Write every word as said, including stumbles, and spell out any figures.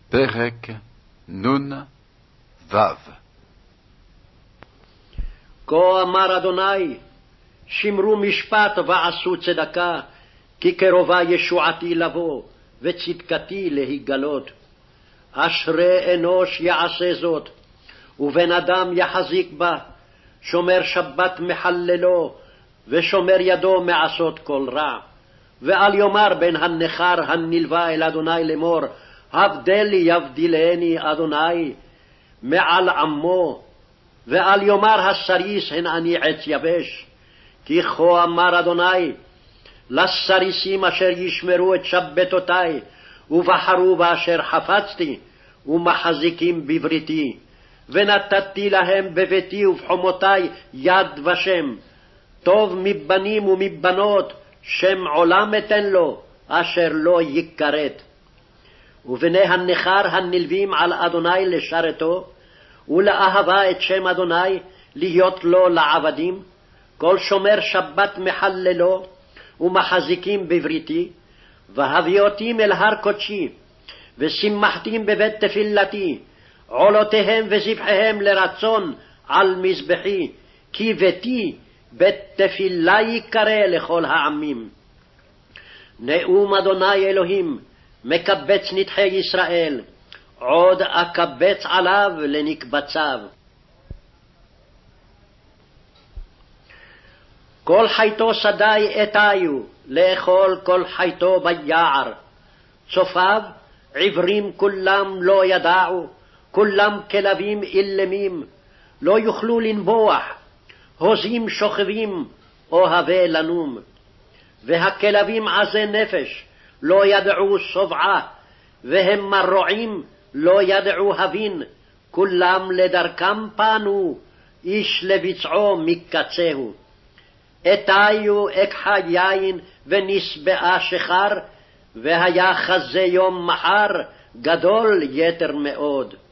פרק נון וו. כה אמר אדוני, שמרו משפט ועשו צדקה, כי קרובה ישועתי לבוא, וצדקתי להיגלות. אשרי אנוש יעשה זאת, ובן אדם יחזיק בה, שומר שבת מחללו, ושומר ידו מעשות כל רע. ואל יאמר בן הנכר הנלווה אל אדוני לאמור, הבדל יבדילני אדוני מעל עמו. ואל יאמר הסריס הן אני עץ יבש, כי כה אמר אדוני, לסריסים אשר ישמרו את שבתותי, ובחרו באשר חפצתי, ומחזיקים בבריתי, ונתתי להם בביתי ובחומותי יד ושם, טוב מבנים ומבנות, שם עולם אתן לו, אשר לא יכרת. ובני הנכר הנלווים על אדוני לשרתו, ולאהבה את שם אדוני, להיות לו לעבדים, כל שומר שבת מחללו, ומחזיקים בבריתי, והביאותים אל הר קודשי, ושימחתים בבית תפילתי, עולותיהם וזבחיהם לרצון על מזבחי, כי ביתי בית תפילה יקרא לכל העמים. נאום אדוני אלוהים, מקבץ נדחי ישראל, עוד אקבץ עליו לנקבציו. כל חייתו שדי אתיו, לאכול כל חייתו ביער. צופיו עברים כולם לא ידעו, כולם כלבים אילמים, לא יוכלו לנבוח, הוזים שוכבים, אוהבי לנום. והכלבים עזי נפש, לא ידעו שובעה, והם מרועים, לא ידעו הבין, כולם לדרכם פנו, איש לבצעו מקצהו. אתיו אקחה יין ונשבעה שחר, והיה חזה יום מחר, גדול יתר מאוד.